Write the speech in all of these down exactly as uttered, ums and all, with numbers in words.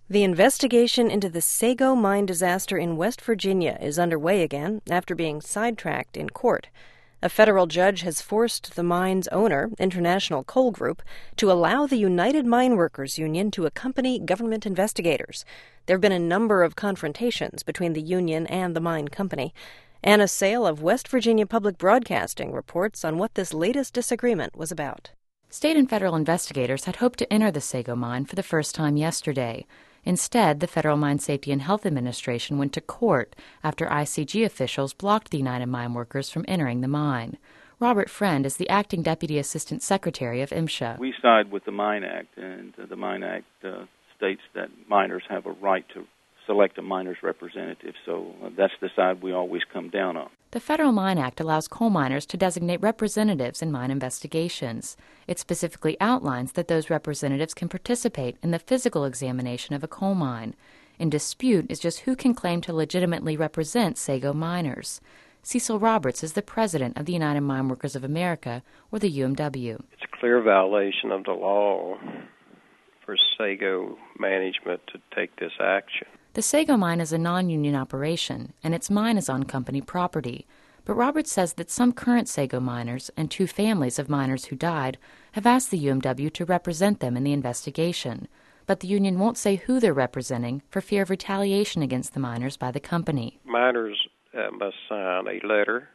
The investigation into the Sago mine disaster in West Virginia is underway again after being sidetracked in court. A federal judge has forced the mine's owner, International Coal Group, to allow the United Mine Workers Union to accompany government investigators. There have been a number of confrontations between the union and the mine company. Anna Sale of West Virginia Public Broadcasting reports on what this latest disagreement was about. State and federal investigators had hoped to enter the Sago mine for the first time yesterday. Instead, the Federal Mine Safety and Health Administration went to court after I C G officials blocked the United Mine Workers from entering the mine. Robert Friend is the acting Deputy Assistant Secretary of MSHA. We side with the Mine Act, and uh, the Mine Act uh, states that miners have a right to select a miner's representative, so uh, that's the side we always come down on. The Federal Mine Act allows coal miners to designate representatives in mine investigations. It specifically outlines that those representatives can participate in the physical examination of a coal mine. In dispute is just who can claim to legitimately represent Sago miners. Cecil Roberts is the president of the United Mine Workers of America, or the U M W. It's a clear violation of the law for Sago management to take this action. The Sago mine is a non-union operation, and its mine is on company property. But Roberts says that some current Sago miners and two families of miners who died have asked the U M W to represent them in the investigation. But the union won't say who they're representing for fear of retaliation against the miners by the company. Miners uh, must sign a letter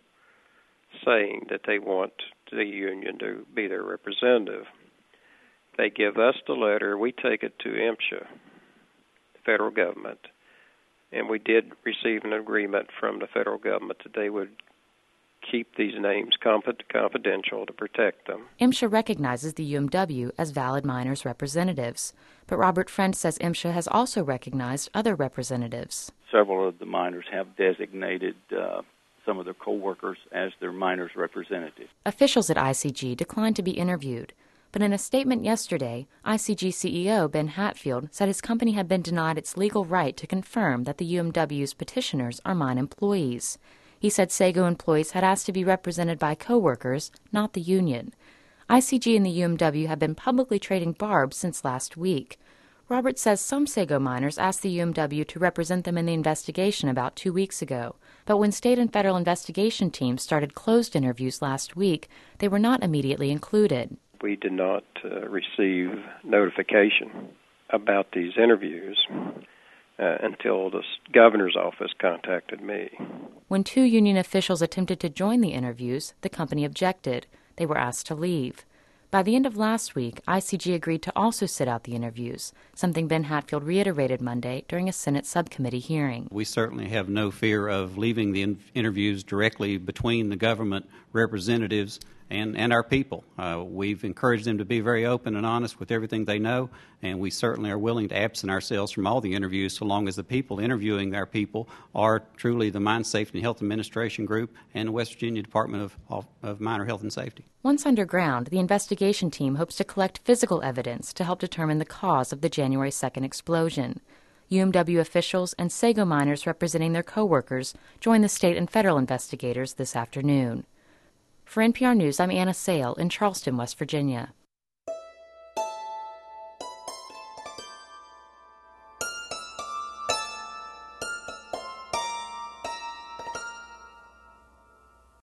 saying that they want the union to be their representative. They give us the letter, we take it to MSHA, the federal government, and we did receive an agreement from the federal government that they would keep these names confidential to protect them. MSHA recognizes the U M W as valid miners' representatives, but Robert Friend says MSHA has also recognized other representatives. Several of the miners have designated uh, some of their co-workers as their miners' representatives. Officials at I C G declined to be interviewed, but in a statement yesterday, I C G C E O Ben Hatfield said his company had been denied its legal right to confirm that the U M W's petitioners are mine employees. He said Sago employees had asked to be represented by co-workers, not the union. I C G and the U M W have been publicly trading barbs since last week. Roberts says some Sago miners asked the U M W to represent them in the investigation about two weeks ago, but when state and federal investigation teams started closed interviews last week, they were not immediately included. We did not uh, receive notification about these interviews uh, until the governor's office contacted me. When two union officials attempted to join the interviews, the company objected. They were asked to leave. By the end of last week, I C G agreed to also sit out the interviews, something Ben Hatfield reiterated Monday during a Senate subcommittee hearing. We certainly have no fear of leaving the in- interviews directly between the government representatives and, and our people. Uh, we've encouraged them to be very open and honest with everything they know, and we certainly are willing to absent ourselves from all the interviews so long as the people interviewing our people are truly the Mine Safety and Health Administration Group and the West Virginia Department of, of, of Miner Health and Safety. Once underground, the investigation team hopes to collect physical evidence to help determine the cause of the January second explosion. U M W officials and Sago miners representing their co-workers join the state and federal investigators this afternoon. For N P R News, I'm Anna Sale in Charleston, West Virginia.